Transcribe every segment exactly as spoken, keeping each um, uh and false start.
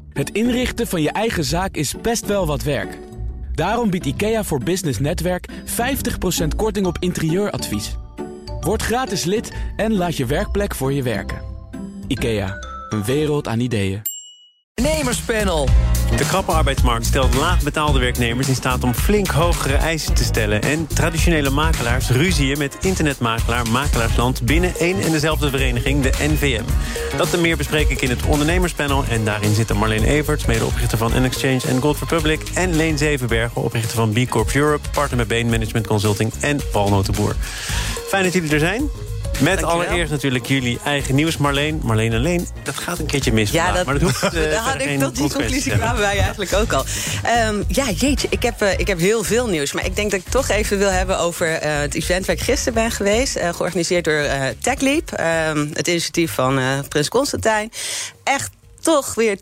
Het inrichten van je eigen zaak is best wel wat werk. Daarom biedt IKEA voor Business Netwerk vijftig procent korting op interieuradvies. Word gratis lid en laat je werkplek voor je werken. IKEA, een wereld aan ideeën. Ondernemerspanel. De krappe arbeidsmarkt stelt laagbetaalde werknemers in staat om flink hogere eisen te stellen. En traditionele makelaars ruzien met internetmakelaar Makelaarsland binnen één en dezelfde vereniging, de N V M. Dat en meer bespreek ik in het ondernemerspanel. En daarin zitten Marleen Everts, medeoprichter van N-Exchange en Gold Republic. En Leen Zevenbergen, oprichter van B Corp Europe, partner bij Bain Management Consulting en Paul Notenboer. Fijn dat jullie er zijn. Met Dankjewel. Allereerst natuurlijk jullie eigen nieuws, Marleen. Marleen en Leen, dat gaat een keertje mis Ja, vandaag, dat, maar dat hoeft uh, daar had ik tot die conclusie hebben. kwamen wij eigenlijk ook al. Um, ja, jeetje, ik heb, uh, ik heb heel veel nieuws. Maar ik denk dat ik toch even wil hebben over uh, het event waar ik gisteren ben geweest. Uh, georganiseerd door uh, TechLeap. Um, het initiatief van uh, Prins Constantijn. Echt toch weer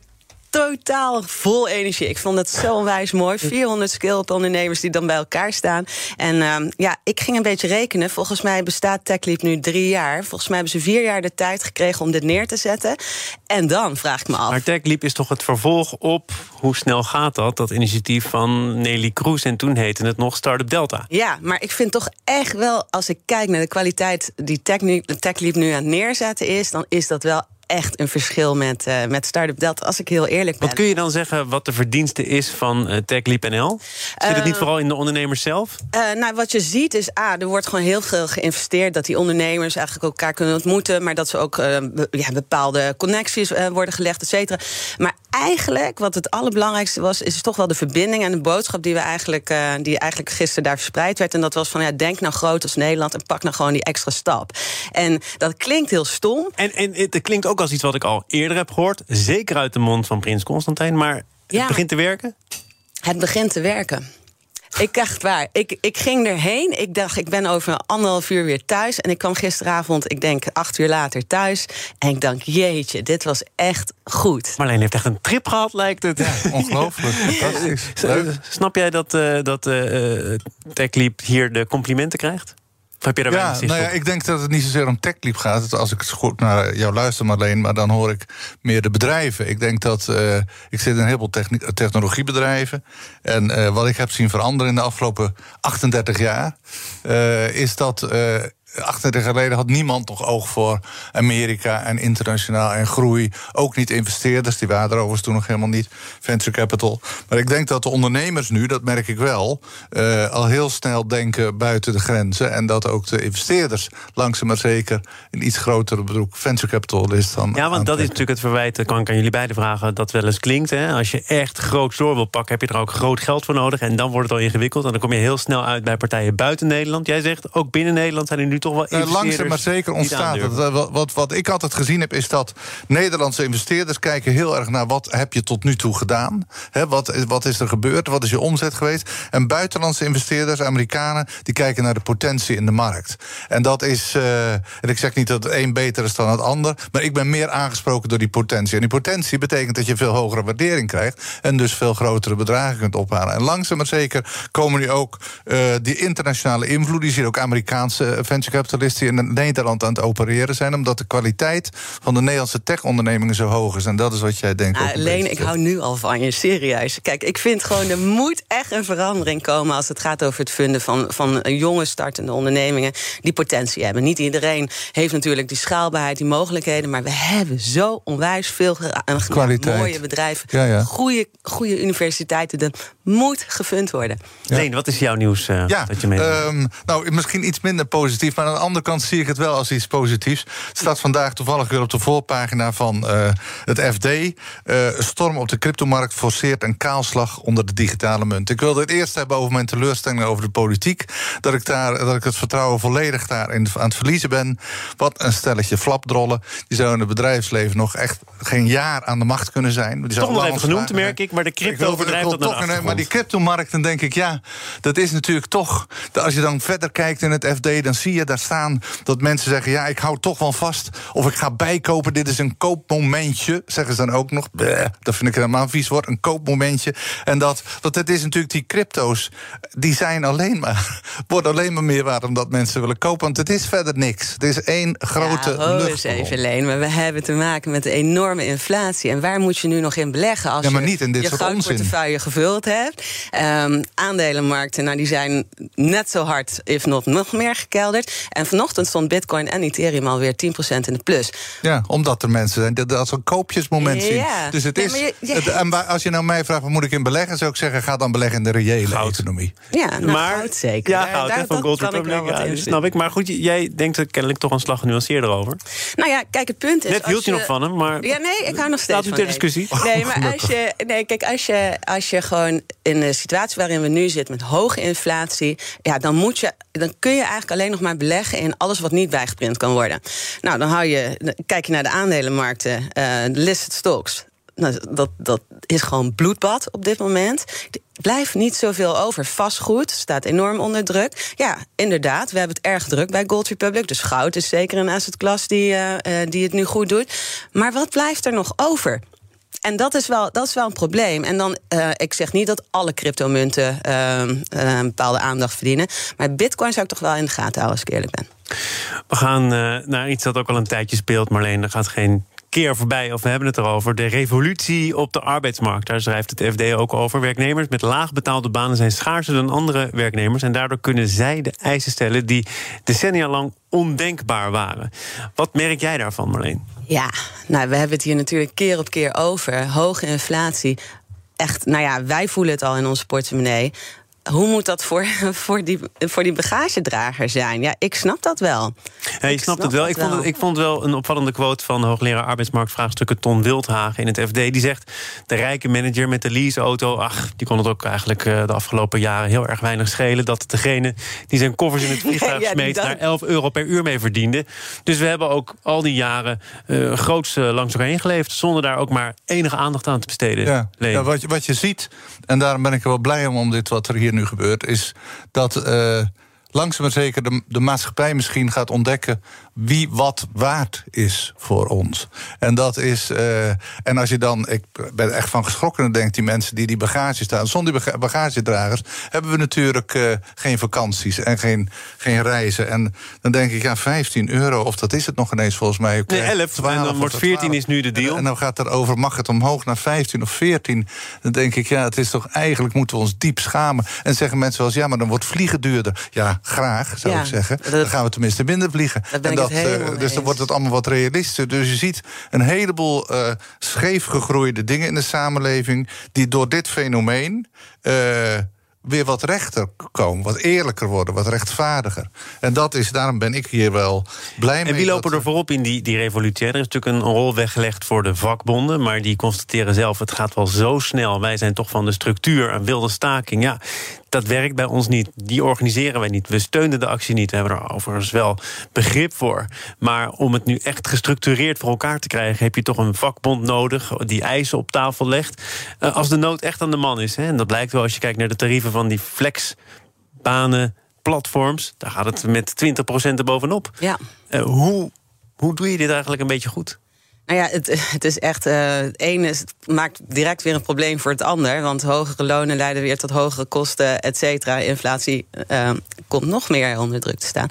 totaal vol energie. Ik vond het zo onwijs mooi. vierhonderd skilled ondernemers die dan bij elkaar staan. En um, ja, ik ging een beetje rekenen. Volgens mij bestaat TechLeap nu drie jaar. Volgens mij hebben ze vier jaar de tijd gekregen om dit neer te zetten. En dan vraag ik me af. Maar TechLeap is toch het vervolg op, hoe snel gaat dat? Dat initiatief van Nelly Kroes en toen heette het nog Startup Delta. Ja, maar ik vind toch echt wel, als ik kijk naar de kwaliteit die TechLeap nu aan het neerzetten is, dan is dat wel echt een verschil met, uh, met Startup Delta, als ik heel eerlijk ben. Wat kun je dan zeggen wat de verdienste is van uh, TechLeap N L? Zit het niet vooral in de ondernemers zelf? Uh, nou, wat je ziet is, ah, er wordt gewoon heel veel geïnvesteerd, dat die ondernemers eigenlijk elkaar kunnen ontmoeten, maar dat ze ook uh, be- ja, bepaalde connecties uh, worden gelegd, et cetera. Maar eigenlijk, wat het allerbelangrijkste was, is toch wel de verbinding en de boodschap die we eigenlijk, uh, die eigenlijk gisteren daar verspreid werd. En dat was van, ja, denk nou groot als Nederland en pak nou gewoon die extra stap. En dat klinkt heel stom. En, en het klinkt ook als iets wat ik al eerder heb gehoord, zeker uit de mond van Prins Constantijn, maar het Ja. begint te werken? Het begint te werken. Ik echt waar. Ik, ik ging erheen. Ik dacht, ik ben over anderhalf uur weer thuis. En ik kwam gisteravond, ik denk acht uur later thuis. En ik dacht, jeetje, dit was echt goed. Marleen heeft echt een trip gehad, lijkt het. Ja, ongelooflijk. Fantastisch. Leuk. Snap jij dat, uh, dat uh, TechLeap hier de complimenten krijgt? Of heb je daar Ja, weinig zicht nou ja, op? ik denk dat het niet zozeer om TechLeap gaat. Als ik goed naar jou luister, Marleen, maar dan hoor ik meer de bedrijven. Ik denk dat, uh, ik zit in heel veel techni- technologiebedrijven. En uh, wat ik heb zien veranderen in de afgelopen achtendertig jaar, Uh, is dat Uh, achtendertig jaar geleden had niemand nog oog voor Amerika en internationaal en groei. Ook niet investeerders, die waren er overigens toen nog helemaal niet. Venture capital. Maar ik denk dat de ondernemers nu, dat merk ik wel, uh, al heel snel denken buiten de grenzen. En dat ook de investeerders langzaam maar zeker een iets grotere beroep venture capital is dan. Ja, want dat is natuurlijk het verwijt, dat kan ik aan jullie beiden vragen, dat wel eens klinkt. Hè? Als je echt groot door wil pakken, heb je er ook groot geld voor nodig. En dan wordt het al ingewikkeld. En dan kom je heel snel uit bij partijen buiten Nederland. Jij zegt, ook binnen Nederland zijn er nu toch wel investeerders. Langzaam maar zeker ontstaat het. Wat, wat, wat ik altijd gezien heb, is dat Nederlandse investeerders kijken heel erg naar wat heb je tot nu toe gedaan. He, wat, wat is er gebeurd? Wat is je omzet geweest? En buitenlandse investeerders, Amerikanen, die kijken naar de potentie in de markt. En dat is, uh, en ik zeg niet dat het een beter is dan het ander, maar ik ben meer aangesproken door die potentie. En die potentie betekent dat je veel hogere waardering krijgt en dus veel grotere bedragen kunt ophalen. En langzaam maar zeker komen nu ook uh, die internationale invloed. Die zien ook Amerikaanse venture capitalisten in Nederland aan het opereren zijn, omdat de kwaliteit van de Nederlandse tech-ondernemingen zo hoog is. En dat is wat jij denkt. Nou, Leen, ik hou nu al van je, serieus. Kijk, ik vind gewoon, er moet echt een verandering komen als het gaat over het vinden van, van jonge startende ondernemingen die potentie hebben. Niet iedereen heeft natuurlijk die schaalbaarheid, die mogelijkheden, maar we hebben zo onwijs veel kwaliteit. Mooie bedrijven, ja, ja. Goede, goede universiteiten. Dat moet gefund worden. Ja. Leen, wat is jouw nieuws uh, ja, dat je meeneemt? Um, nou, misschien iets minder positief, maar aan de andere kant zie ik het wel als iets positiefs. Het staat vandaag toevallig weer op de voorpagina van uh, het F D. Uh, storm op de cryptomarkt forceert een kaalslag onder de digitale munt. Ik wilde het eerst hebben over mijn teleurstelling over de politiek. Dat ik, daar, dat ik het vertrouwen volledig daarin aan het verliezen ben. Wat een stelletje flapdrollen. Die zouden in het bedrijfsleven nog echt geen jaar aan de macht kunnen zijn. Die toch nog even genoemd, merk ik, maar de crypto verdrijft dat naar de achtergrond. Maar die cryptomarkt, dan denk ik, ja, dat is natuurlijk toch, als je dan verder kijkt in het F D, dan zie je daar staan dat mensen zeggen, ja, ik hou toch wel vast, of ik ga bijkopen, dit is een koopmomentje, zeggen ze dan ook nog. Bleh, dat vind ik helemaal een vies woord, een koopmomentje. En dat, dat het is natuurlijk die crypto's, die zijn alleen maar, worden alleen maar meer waard omdat mensen willen kopen, want het is verder niks. Het is één grote ja, luchtballon. eens even, Leen, maar we hebben te maken met een enorme inflatie. En waar moet je nu nog in beleggen als ja, maar je niet in dit je soort goudportefeuille gevuld hebt? Um, aandelenmarkten, nou, die zijn net zo hard, if not nog meer gekelderd. En vanochtend stond Bitcoin en Ethereum alweer tien procent in de plus. Ja, omdat er mensen zijn dat als een koopjesmoment zien. Ja. Dus het Nee, is. maar je- je- het, en waar- als je nou mij vraagt, waar moet ik in beleggen, zou ik zeggen, ga dan beleggen in de reële Goud. economie. Ja, nou, maar, goud zeker. Ja, Daar- goud, daar- hè, van dat Gold kan ik wel Republic. wat Ja, in dat zien. snap ik. Maar goed, jij denkt er kennelijk toch een slag genuanceerder over. Nou ja, kijk, het punt is... Net als hield je nog van hem, maar... Ja, nee, ik hou nog steeds Laat u van ter Leen. discussie. Nee, maar als je, nee, kijk, als je, als je gewoon in de situatie waarin we nu zitten met hoge inflatie, ja, dan moet je, dan kun je eigenlijk alleen nog maar beleggen in alles wat niet bijgeprint kan worden. Nou, dan hou je, dan kijk je naar de aandelenmarkten, uh, de listed stocks. Nou, dat, dat is gewoon bloedbad op dit moment. Er blijft niet zoveel over. Vastgoed staat enorm onder druk. Ja, inderdaad, we hebben het erg druk bij Gold Republic. Dus goud is zeker een asset class die, uh, uh, die het nu goed doet. Maar wat blijft er nog over? En dat is wel, dat is wel een probleem. En dan, uh, ik zeg niet dat alle cryptomunten uh, uh, een bepaalde aandacht verdienen. Maar Bitcoin zou ik toch wel in de gaten houden, als ik eerlijk ben. We gaan uh, naar iets dat ook al een tijdje speelt, Marleen. Er gaat geen keer voorbij, of we hebben het erover. De revolutie op de arbeidsmarkt. Daar schrijft het F D ook over. Werknemers met laag betaalde banen zijn schaarser dan andere werknemers. En daardoor kunnen zij de eisen stellen die decennia lang ondenkbaar waren. Wat merk jij daarvan, Marleen? Ja, nou, we hebben het hier natuurlijk keer op keer over. Hoge inflatie. Echt, nou ja, wij voelen het al in onze portemonnee. Hoe moet dat voor, voor, die, voor die bagagedrager zijn? Ja, ik snap dat wel. Ja, je ik snapt snap het wel. dat Ik vond het, wel. ik vond het wel een opvallende quote van hoogleraar arbeidsmarktvraagstukken Ton Wildhagen in het F D. Die zegt, de rijke manager met de leaseauto, ach, die kon het ook eigenlijk uh, de afgelopen jaren heel erg weinig schelen. Dat degene die zijn koffers in het vliegtuig ja, smeet dat... daar elf euro per uur mee verdiende. Dus we hebben ook al die jaren uh, groots uh, langs elkaar heen geleefd, zonder daar ook maar enige aandacht aan te besteden. Ja, ja, wat, je, wat je ziet, en daarom ben ik er wel blij om, om dit wat er hier nu gebeurt, is dat uh, langzaam maar zeker de, de maatschappij misschien gaat ontdekken wie wat waard is voor ons. En dat is, uh, en als je dan, ik ben echt van geschrokken, dan denkt die mensen die die bagage staan, zonder die baga- bagagedragers hebben we natuurlijk uh, geen vakanties en geen, geen reizen. En dan denk ik, ja, vijftien euro, of dat is het nog ineens volgens mij. Nee, elf, en dan wordt veertien is nu de deal. En, en dan gaat er over, mag het omhoog naar vijftien of veertien? Dan denk ik, ja, het is toch, eigenlijk moeten we ons diep schamen. En zeggen mensen wel eens, ja, maar dan wordt vliegen duurder. Ja, graag, zou Ja, ik zeggen. dat- Dan gaan we tenminste minder vliegen. Daar ben en ik dat, het helemaal uh, mee dus dan eens. wordt het allemaal wat realistischer. Dus je ziet een heleboel uh, scheef gegroeide dingen in de samenleving die door dit fenomeen uh, weer wat rechter komen, wat eerlijker worden, wat rechtvaardiger. En dat is, daarom ben ik hier wel blij mee. En wie lopen dat, er voorop in die, die revolutie? Er is natuurlijk een rol weggelegd voor de vakbonden, maar die constateren zelf, het gaat wel zo snel. Wij zijn toch van de structuur, een wilde staking. Ja, dat werkt bij ons niet. Die organiseren wij niet. We steunen de actie niet. We hebben er overigens wel begrip voor. Maar om het nu echt gestructureerd voor elkaar te krijgen, heb je toch een vakbond nodig die eisen op tafel legt. Uh, als de nood echt aan de man is. Hè, en dat blijkt wel als je kijkt naar de tarieven van die flexbanen, platforms. Daar gaat het met twintig procent erbovenop. Ja. Uh, hoe, hoe doe je dit eigenlijk een beetje goed? Nou ja, het, het is echt. Uh, het ene is, het maakt direct weer een probleem voor het ander. Want hogere lonen leiden weer tot hogere kosten, et cetera. Inflatie uh, komt nog meer onder druk te staan.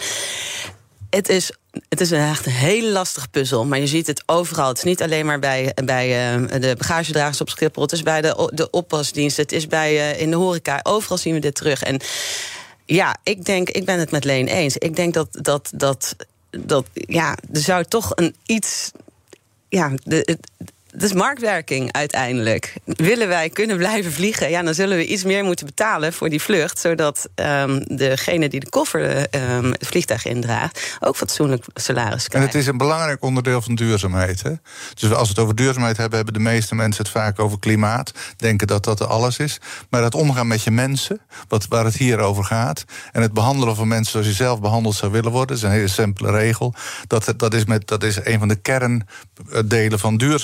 Het is. Het is echt een hele lastige puzzel, maar je ziet het overal. Het is niet alleen maar bij, bij uh, de bagagedragers op Schiphol. Het is bij de, de oppasdiensten, het is bij uh, in de horeca. Overal zien we dit terug. En ja, ik denk, ik ben het met Leen eens. Ik denk dat, dat, dat, dat ja, er zou toch een iets. Ja, de, het, het is marktwerking uiteindelijk. Willen wij kunnen blijven vliegen, ja, dan zullen we iets meer moeten betalen voor die vlucht, zodat um, degene die de koffer um, het vliegtuig indraagt ook fatsoenlijk salaris krijgt. En het is een belangrijk onderdeel van duurzaamheid. Hè? Dus als we het over duurzaamheid hebben, hebben de meeste mensen het vaak over klimaat. Denken dat dat alles is. Maar het omgaan met je mensen, wat, waar het hier over gaat, en het behandelen van mensen zoals je zelf behandeld zou willen worden, is een hele simpele regel. Dat, dat, is, met, dat is een van de kerndelen van duurzaamheid. En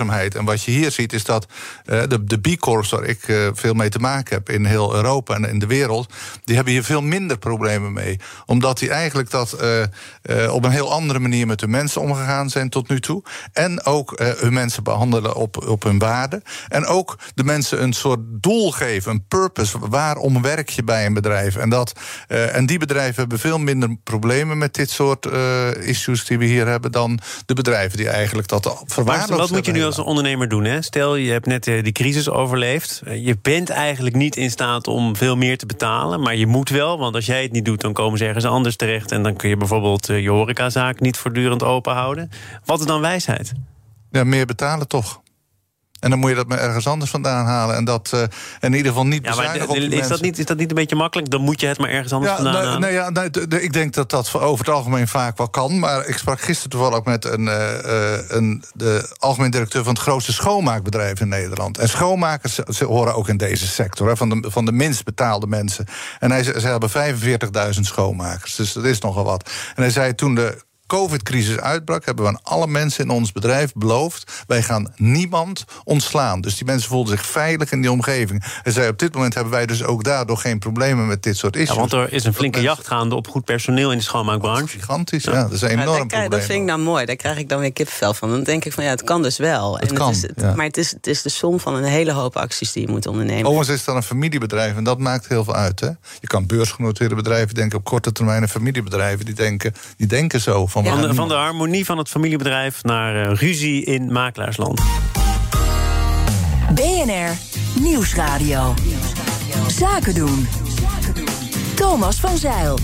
En wat je hier ziet is dat uh, de, de B-Corps, waar ik uh, veel mee te maken heb in heel Europa en in de wereld, die hebben hier veel minder problemen mee. Omdat die eigenlijk dat uh, uh, op een heel andere manier met hun mensen omgegaan zijn tot nu toe. En ook uh, hun mensen behandelen op, op hun waarde. En ook de mensen een soort doel geven, een purpose. Waarom werk je bij een bedrijf? En, dat, uh, en die bedrijven hebben veel minder problemen met dit soort uh, issues die we hier hebben dan de bedrijven die eigenlijk dat verwaarloosd hebben. Wat moet je nu als ondernemer doen? Hè? Stel, je hebt net uh, die crisis overleefd. Uh, je bent eigenlijk niet in staat om veel meer te betalen, maar je moet wel, want als jij het niet doet, dan komen ze ergens anders terecht en dan kun je bijvoorbeeld uh, je horecazaak niet voortdurend open houden. Wat is dan wijsheid? Ja, meer betalen toch. En dan moet je dat maar ergens anders vandaan halen. En dat uh, in ieder geval niet bezuinigen ja, op de is mensen. Dat niet, is dat niet een beetje makkelijk? Dan moet je het maar ergens anders ja, vandaan nee, halen? Nee, ja, nee, de, de, ik denk dat dat over het algemeen vaak wel kan. Maar ik sprak gisteren toevallig ook met een, uh, een, de algemeen directeur van het grootste schoonmaakbedrijf in Nederland. En schoonmakers ze horen ook in deze sector, hè, van, de, van de minst betaalde mensen. En hij ze hebben vijfenveertigduizend schoonmakers. Dus dat is nogal wat. En hij zei toen de COVID-crisis uitbrak, hebben we aan alle mensen in ons bedrijf beloofd, wij gaan niemand ontslaan. Dus die mensen voelden zich veilig in die omgeving. En zei, op dit moment hebben wij dus ook daardoor geen problemen met dit soort issues. Ja, want er is een flinke jacht gaande op goed personeel in de schoonmaakbranche. Gigantisch, ja. ja. Dat is een enorm ja, probleem. Dat vind ik nou mooi. Daar krijg ik dan weer kippenvel van. Dan denk ik van, ja, het kan dus wel. Het en kan, het is, het, ja. Maar het is, het is de som van een hele hoop acties die je moet ondernemen. Overigens is het dan een familiebedrijf en dat maakt heel veel uit. Hè? Je kan beursgenoteerde bedrijven denken op korte termijn en familiebedrijven die denken, die denken zo. Van, ja. van, de, van de harmonie van het familiebedrijf naar uh, ruzie in makelaarsland. B N R Nieuwsradio. Zaken doen. Thomas van Zeil.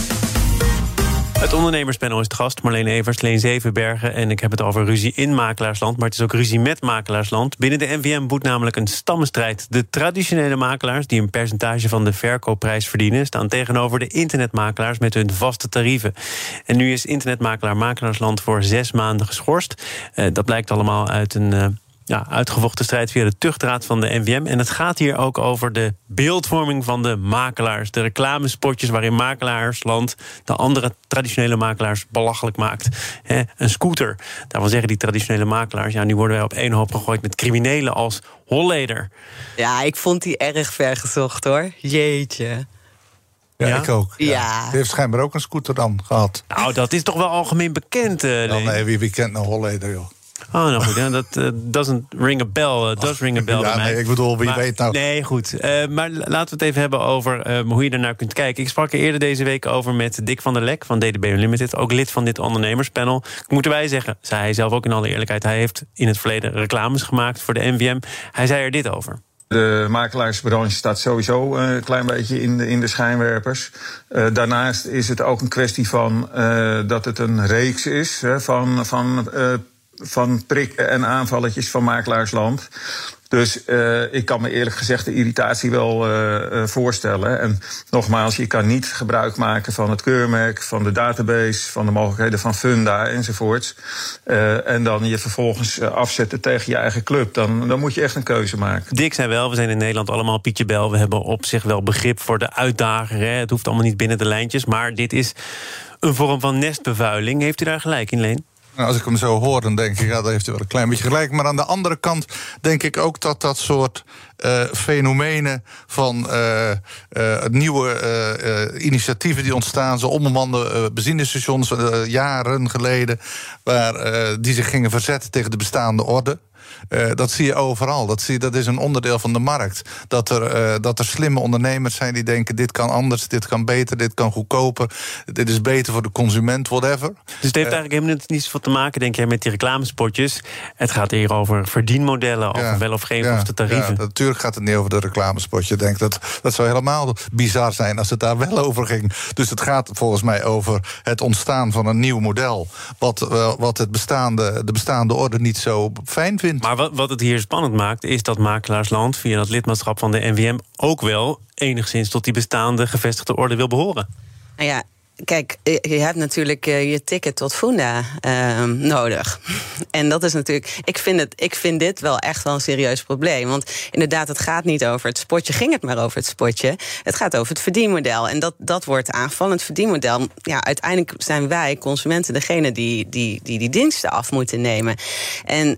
Het ondernemerspanel is het gast. Marleen Evers, Leen Zevenbergen. En ik heb het over ruzie in makelaarsland. Maar het is ook ruzie met makelaarsland. Binnen de N V M woedt namelijk een stammenstrijd. De traditionele makelaars, die een percentage van de verkoopprijs verdienen, staan tegenover de internetmakelaars met hun vaste tarieven. En nu is internetmakelaar Makelaarsland voor zes maanden geschorst. Uh, dat blijkt allemaal uit een Uh, Ja, uitgevochten strijd via de tuchtraad van de N V M. En het gaat hier ook over de beeldvorming van de makelaars. De reclamespotjes waarin makelaarsland de andere traditionele makelaars belachelijk maakt. He, een scooter. Daarvan zeggen die traditionele makelaars, ja, nu worden wij op één hoop gegooid met criminelen als Holleder. Ja, ik vond die erg ver gezocht, hoor. Jeetje. Ja, ja, ik ook. Ja. Ja. Die heeft schijnbaar ook een scooter dan gehad. Nou, dat is toch wel algemeen bekend, uh, oh, nee, wie, wie kent nou Holleder, joh? Oh, nou goed, ja, dat uh, doesn't ring a bell. Uh, does ring a bell ja, bij mij. Nee, ik bedoel, wie maar, weet nou. Nee, goed. Uh, maar laten we het even hebben over uh, hoe je ernaar kunt kijken. Ik sprak er eerder deze week over met Dick van der Lek van D D B Unlimited, ook lid van dit ondernemerspanel. Ik moet erbij zeggen, zei hij zelf ook in alle eerlijkheid, hij heeft in het verleden reclames gemaakt voor de N V M. Hij zei er dit over. De makelaarsbranche staat sowieso een klein beetje in de, in de schijnwerpers. Uh, daarnaast is het ook een kwestie van uh, dat het een reeks is hè, van, van, uh, van prikken en aanvalletjes van makelaarsland. Dus uh, ik kan me eerlijk gezegd de irritatie wel uh, uh, voorstellen. En nogmaals, je kan niet gebruik maken van het keurmerk, van de database, van de mogelijkheden van Funda enzovoorts. Uh, en dan je vervolgens uh, afzetten tegen je eigen club. Dan, dan moet je echt een keuze maken. Dick zei wel, we zijn in Nederland allemaal Pietje Bel. We hebben op zich wel begrip voor de uitdager. Hè. Het hoeft allemaal niet binnen de lijntjes. Maar dit is een vorm van nestbevuiling. Heeft u daar gelijk in, Leen? Nou, als ik hem zo hoor, dan denk ik, ja, daar heeft hij wel een klein beetje gelijk. Maar aan de andere kant denk ik ook dat dat soort uh, fenomenen van uh, uh, nieuwe uh, uh, initiatieven die ontstaan, zo onbemande uh, benzinestations uh, jaren geleden, waar uh, die zich gingen verzetten tegen de bestaande orde. Uh, dat zie je overal. Dat, zie je, dat is een onderdeel van de markt. Dat er, uh, dat er slimme ondernemers zijn die denken, dit kan anders, dit kan beter, dit kan goedkoper, dit is beter voor de consument, whatever. Dus het heeft uh, eigenlijk helemaal niet zoveel te maken, denk jij, met die reclamespotjes. Het gaat hier over verdienmodellen, over ja, wel of geen ja, of de tarieven. Ja, natuurlijk gaat het niet over de reclamespotje. Ik denk dat dat zou helemaal bizar zijn als het daar wel over ging. Dus het gaat volgens mij over het ontstaan van een nieuw model, wat, uh, wat het bestaande, de bestaande orde niet zo fijn vindt. Maar wat, wat het hier spannend maakt, is dat makelaarsland via dat lidmaatschap van de N V M ook wel enigszins tot die bestaande gevestigde orde wil behoren. Nou ja, kijk, je hebt natuurlijk je ticket tot Funda uh, nodig. En dat is natuurlijk, ik vind, het, ik vind dit wel echt wel een serieus probleem. Want inderdaad, het gaat niet over het spotje, ging het maar over het spotje. Het gaat over het verdienmodel. En dat, dat wordt aangevallen. Het verdienmodel, ja, uiteindelijk zijn wij, consumenten, degene die die, die die diensten af moeten nemen. En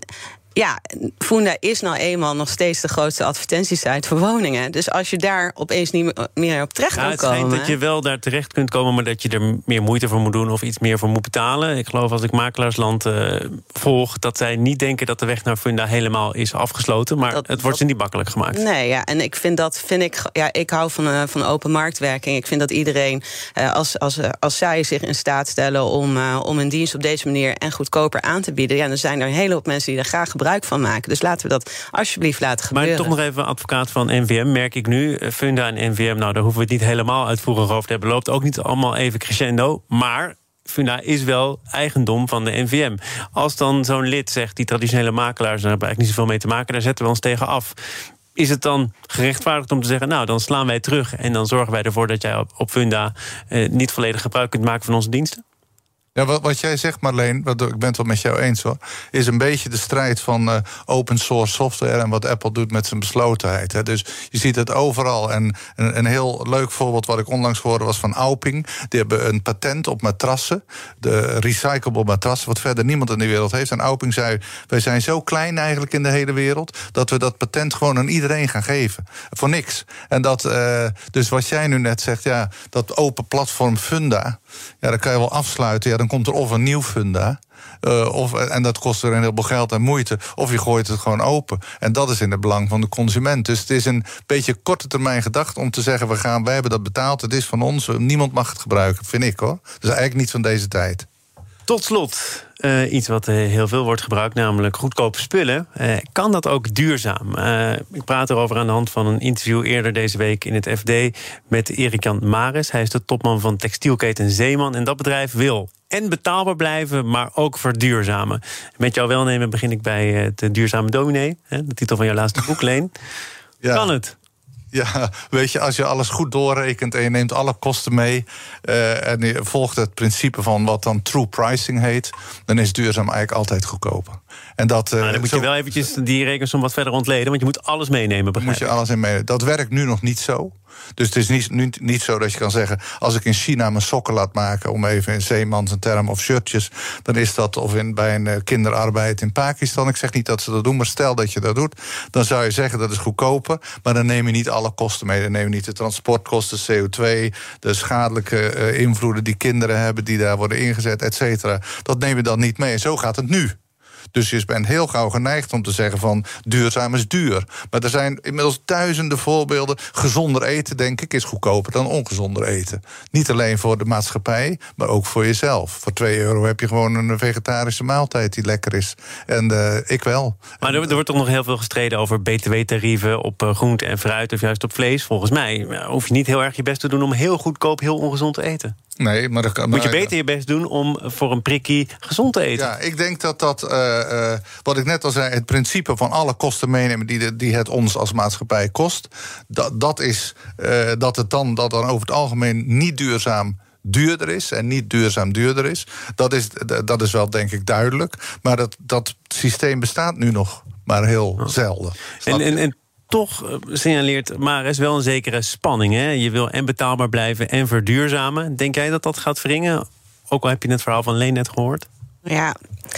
Ja, Funda is nou eenmaal nog steeds de grootste advertentiesite voor woningen. Dus als je daar opeens niet meer op terecht ja, kan het komen... Het schijnt dat je wel daar terecht kunt komen, maar dat je er meer moeite voor moet doen of iets meer voor moet betalen. Ik geloof als ik Makelaarsland uh, volg, dat zij niet denken dat de weg naar Funda helemaal is afgesloten. Maar dat, het wordt ze niet makkelijk gemaakt. Nee, ja, en ik vind dat, vind ik, ja, ik hou van, uh, van open marktwerking. Ik vind dat iedereen, uh, als, als, uh, als zij zich in staat stellen om, uh, om een dienst op deze manier en goedkoper aan te bieden, ja, dan zijn er een hele hoop mensen die daar graag gebruik van maken. Dus laten we dat alsjeblieft laten gebeuren. Maar toch nog even advocaat van N V M, merk ik nu. Funda en N V M, nou, daar hoeven we het niet helemaal uitvoerig over te hebben. Loopt ook niet allemaal even crescendo, maar Funda is wel eigendom van de N V M. Als dan zo'n lid zegt, die traditionele makelaars, daar hebben eigenlijk niet zoveel mee te maken, daar zetten we ons tegen af. Is het dan gerechtvaardigd om te zeggen, nou, dan slaan wij terug en dan zorgen wij ervoor dat jij op, op Funda eh, niet volledig gebruik kunt maken van onze diensten? Ja, wat, wat jij zegt, Marleen, wat, ik ben het wel met jou eens hoor, is een beetje de strijd van uh, open source software en wat Apple doet met zijn beslotenheid. Hè. Dus je ziet het overal. En een, een heel leuk voorbeeld wat ik onlangs hoorde was van Auping. Die hebben een patent op matrassen, de recyclable matrassen, wat verder niemand in de wereld heeft. En Auping zei, wij zijn zo klein eigenlijk in de hele wereld, dat we dat patent gewoon aan iedereen gaan geven. Voor niks. En dat, uh, dus wat jij nu net zegt, ja, dat open platform Funda, ja, dat kan je wel afsluiten. Ja, dan komt er of een nieuw Funda, uh, of, en dat kost er een heleboel geld en moeite, of je gooit het gewoon open. En dat is in het belang van de consument. Dus het is een beetje korte termijn gedachte om te zeggen, we gaan, wij hebben dat betaald, het is van ons, niemand mag het gebruiken, vind ik hoor. Dus eigenlijk niet van deze tijd. Tot slot, uh, iets wat uh, heel veel wordt gebruikt, namelijk goedkope spullen. Uh, kan dat ook duurzaam? Uh, ik praat erover aan de hand van een interview eerder deze week in het F D met Erik-Jan Maris. Hij is de topman van textielketen Zeeman. En dat bedrijf wil en betaalbaar blijven, maar ook verduurzamen. Met jouw welnemen begin ik bij uh, de duurzame dominee. Hè, de titel van jouw laatste boek, Leen. Ja. Kan het? Ja, weet je, als je alles goed doorrekent en je neemt alle kosten mee, Uh, en je volgt het principe van wat dan true pricing heet, dan is duurzaam eigenlijk altijd goedkoper. En dat, uh, maar dan moet zo, je wel eventjes die rekensom wat verder ontleden, want je moet alles meenemen, begrijp moet je alles in meenemen. Dat werkt nu nog niet zo. Dus het is niet, nu, niet zo dat je kan zeggen, als ik in China mijn sokken laat maken, om even in Zeemans een term, of shirtjes, dan is dat, of in, bij een uh, kinderarbeid in Pakistan. Ik zeg niet dat ze dat doen, maar stel dat je dat doet, dan zou je zeggen dat is goedkoper, maar dan neem je niet alle kosten mee. Dan neem je niet de transportkosten, C O twee, de schadelijke uh, invloeden die kinderen hebben, die daar worden ingezet, et cetera. Dat neem je dan niet mee. En zo gaat het nu. Dus je bent heel gauw geneigd om te zeggen van duurzaam is duur. Maar er zijn inmiddels duizenden voorbeelden. Gezonder eten, denk ik, is goedkoper dan ongezonder eten. Niet alleen voor de maatschappij, maar ook voor jezelf. Voor twee euro heb je gewoon een vegetarische maaltijd die lekker is. En uh, ik wel. Maar er, er wordt toch nog heel veel gestreden over B T W-tarieven op uh, groente en fruit of juist op vlees. Volgens mij uh, hoef je niet heel erg je best te doen om heel goedkoop heel ongezond te eten. Nee, maar dat kan, moet je beter je best doen om voor een prikkie gezond te eten. Ja, ik denk dat dat, uh, uh, wat ik net al zei, het principe van alle kosten meenemen die, de, die het ons als maatschappij kost, dat, dat is uh, dat het dan, dat dan over het algemeen niet duurzaam duurder is en niet duurzaam duurder is. Dat is, dat is wel, denk ik, duidelijk. Maar dat, dat systeem bestaat nu nog maar heel oh. zelden. En, en, en toch signaleert Maris wel een zekere spanning. Hè? Je wil en betaalbaar blijven en verduurzamen. Denk jij dat dat gaat wringen? Ook al heb je het verhaal van Leen net gehoord. Ja,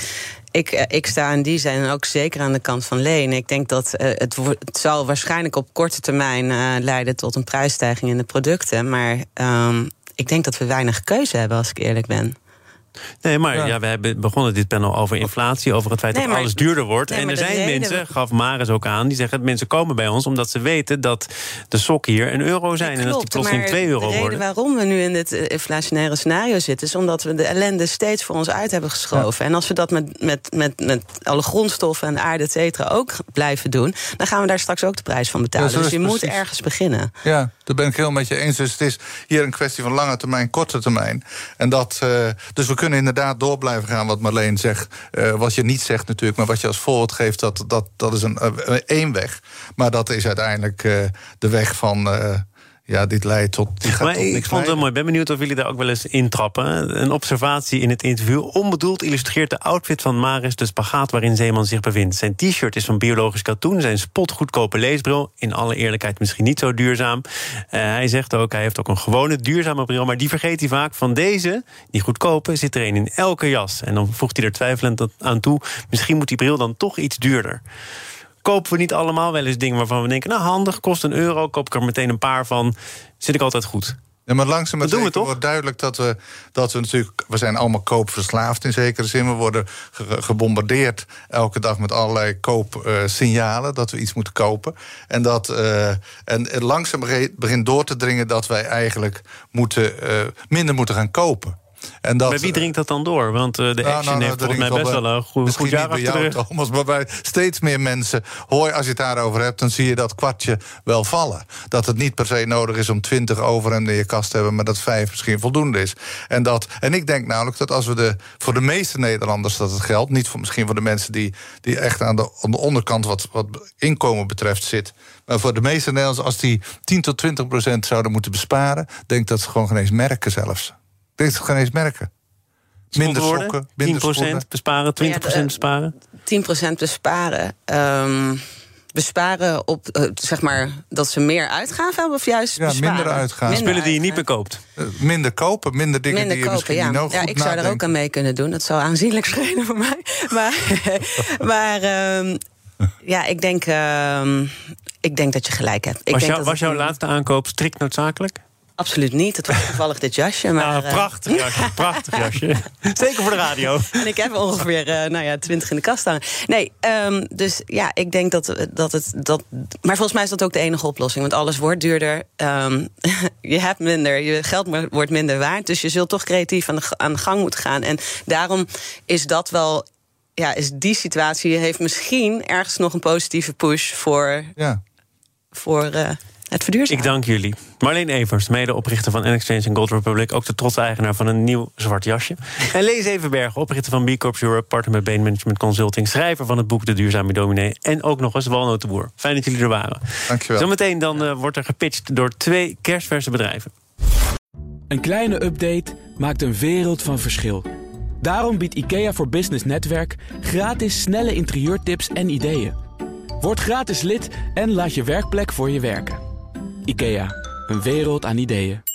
ik, ik sta in die zin ook zeker aan de kant van Leen. Ik denk dat uh, het, het zal waarschijnlijk op korte termijn uh, leiden tot een prijsstijging in de producten. Maar um, ik denk dat we weinig keuze hebben, als ik eerlijk ben. Nee, maar ja. ja, we hebben begonnen dit panel over inflatie, over het feit nee, dat maar, alles duurder wordt. Nee, en er zijn mensen, we... gaf Maris ook aan, die zeggen dat mensen komen bij ons omdat ze weten dat de sokken hier een euro zijn. Ja, klopt, en als die plotseling twee euro worden. De reden waarom we nu in dit inflationaire scenario zitten, is omdat we de ellende steeds voor ons uit hebben geschoven. Ja. En als we dat met, met, met, met alle grondstoffen en de aarde, et cetera, ook blijven doen, dan gaan we daar straks ook de prijs van betalen. Ja, dus je precies. moet ergens beginnen. Ja, daar ben ik heel met je eens. Dus het is hier een kwestie van lange termijn, korte termijn. En dat, uh, dus we kunnen inderdaad door blijven gaan wat Marleen zegt. Uh, wat je niet zegt natuurlijk, maar wat je als voorbeeld geeft, dat, dat, dat is een uh, één weg. Maar dat is uiteindelijk uh, de weg van Uh, Ja, dit leidt tot, die gaat maar tot ik niks vond het wel leiden. mooi. Ik ben benieuwd of jullie daar ook wel eens intrappen. Een observatie in het interview. Onbedoeld illustreert de outfit van Maris de spagaat waarin Zeeman zich bevindt. Zijn t-shirt is van biologisch katoen. Zijn spotgoedkope leesbril. In alle eerlijkheid misschien niet zo duurzaam. Uh, hij zegt ook, hij heeft ook een gewone duurzame bril. Maar die vergeet hij vaak. Van deze, die goedkope, zit er een in elke jas. En dan voegt hij er twijfelend aan toe. Misschien moet die bril dan toch iets duurder. Kopen we niet allemaal wel eens dingen waarvan we denken... nou, handig, kost een euro, koop ik er meteen een paar van... zit ik altijd goed. Ja, maar langzaam maar Dat doen we zeker toch? wordt duidelijk dat we, dat we natuurlijk... we zijn allemaal koopverslaafd in zekere zin. We worden ge- gebombardeerd elke dag met allerlei koopsignalen... Uh, dat we iets moeten kopen. En, dat, uh, en langzaam begint door te dringen dat wij eigenlijk moeten, uh, minder moeten gaan kopen. En dat, bij wie dringt dat dan door? Want uh, de nou, Action nou, nou, heeft volgens mij best bij, wel een goed, goed jaar achter de rug. Thomas, maar bij steeds meer mensen... hoor, als je het daarover hebt, dan zie je dat kwartje wel vallen. Dat het niet per se nodig is om twintig overhemden in je kast te hebben... maar dat vijf misschien voldoende is. En, dat, en ik denk namelijk dat als we de... voor de meeste Nederlanders dat het geldt... niet voor, misschien voor de mensen die, die echt aan de, aan de onderkant... Wat, wat inkomen betreft zit... maar voor de meeste Nederlanders, als die tien tot twintig procent zouden moeten besparen... denk ik dat ze gewoon geen eens merken zelfs. Ik denk dat ze geen eens merken. Minder sokken, minder tien procent schoenen. besparen, twintig procent besparen? tien procent besparen. Um, besparen op, uh, zeg maar, dat ze meer uitgaven hebben of juist ja, besparen? minder uitgaven. Spullen die je niet meer koopt. Uh, minder kopen, minder dingen minder die je kopen, misschien ja. niet nodig ja, goed ik zou er nadenken. ook aan mee kunnen doen. Dat zou aanzienlijk schelen voor mij. Maar, maar um, ja, ik denk, um, ik denk dat je gelijk hebt. Ik Was, denk jou, dat was het jouw laatste aankoop strikt noodzakelijk? Absoluut niet. Het was toevallig dit jasje. Maar, Ah, prachtig jasje, prachtig jasje. Zeker voor de radio. En ik heb ongeveer uh, nou ja, twintig in de kast staan. Nee, um, dus ja, ik denk dat, dat het... Dat, maar volgens mij is dat ook de enige oplossing. Want alles wordt duurder. Um, je hebt minder, je geld wordt minder waard. Dus je zult toch creatief aan de, aan de gang moeten gaan. En daarom is dat wel... Ja, is die situatie heeft misschien ergens nog een positieve push voor... Ja. voor uh, het verduurzamen. Ik dank jullie. Marleen Evers, medeoprichter van N-Exchange en Gold Republic... ook de trotse eigenaar van een nieuw zwart jasje. En Lees Evenbergen, oprichter van B Corps Europe... partner met Bain Management Consulting... schrijver van het boek De Duurzame Dominee... en ook nog eens walnotenboer. Fijn dat jullie er waren. Dankjewel. Zometeen dan uh, wordt er gepitcht door twee kerstverse bedrijven. Een kleine update maakt een wereld van verschil. Daarom biedt IKEA voor Business Netwerk... gratis snelle interieurtips en ideeën. Word gratis lid en laat je werkplek voor je werken. IKEA, een wereld aan ideeën.